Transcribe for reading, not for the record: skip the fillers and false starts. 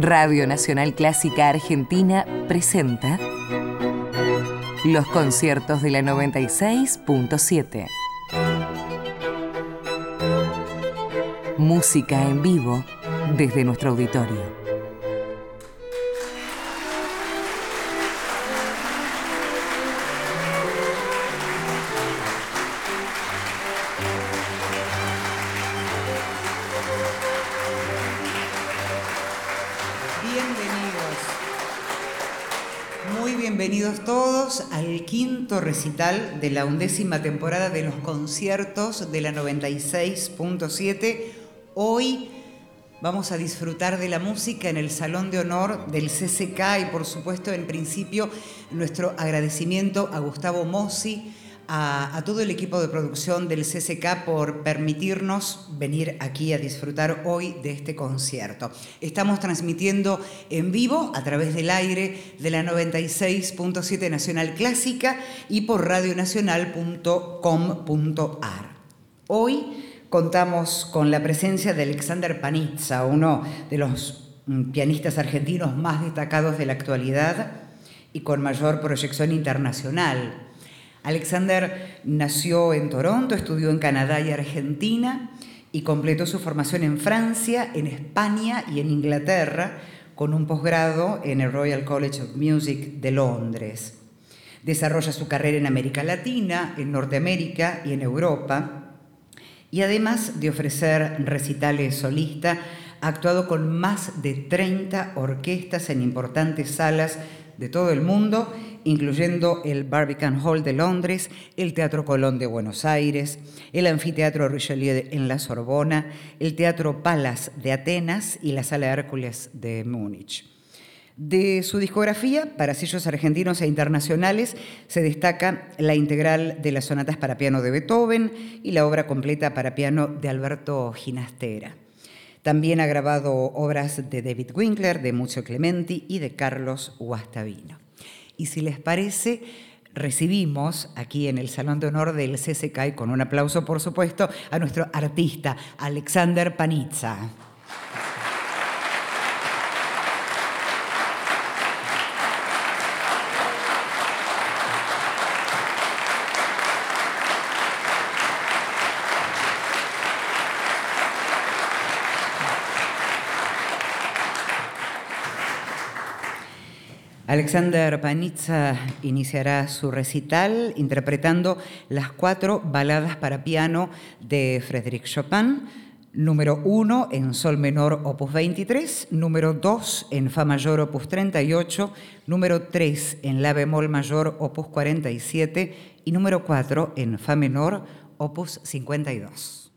Radio Nacional Clásica Argentina presenta los conciertos de la 96.7. Música en vivo desde nuestro auditorio. Bienvenidos todos al quinto recital de la 11ª temporada de los conciertos de la 96.7. Hoy vamos a disfrutar de la música en el Salón de Honor del CCK y por supuesto en principio nuestro agradecimiento a Gustavo Mossi, a todo el equipo de producción del CCK por permitirnos venir aquí a disfrutar hoy de este concierto. Estamos transmitiendo en vivo a través del aire de la 96.7 Nacional Clásica y por radionacional.com.ar. Hoy contamos con la presencia de Alexander Panizza, uno de los pianistas argentinos más destacados de la actualidad y con mayor proyección internacional. Alexander nació en Toronto, estudió en Canadá y Argentina y completó su formación en Francia, en España y en Inglaterra con un posgrado en el Royal College of Music de Londres. Desarrolla su carrera en América Latina, en Norteamérica y en Europa y además de ofrecer recitales solista, ha actuado con más de 30 orquestas en importantes salas de todo el mundo, incluyendo el Barbican Hall de Londres, el Teatro Colón de Buenos Aires, el Anfiteatro Richelieu en la Sorbona, el Teatro Palace de Atenas y la Sala Hércules de Múnich. De su discografía, para sellos argentinos e internacionales, se destaca la integral de las sonatas para piano de Beethoven y la obra completa para piano de Alberto Ginastera. También ha grabado obras de David Winkler, de Muzio Clementi y de Carlos Guastavino. Y si les parece, recibimos aquí en el Salón de Honor del CCK, y con un aplauso, por supuesto, a nuestro artista, Alexander Panizza. Alexander Panizza iniciará su recital interpretando las 4 baladas para piano de Frédéric Chopin, número 1 en sol menor opus 23, número 2 en fa mayor opus 38, número 3 en la bemol mayor opus 47 y número 4 en fa menor opus 52.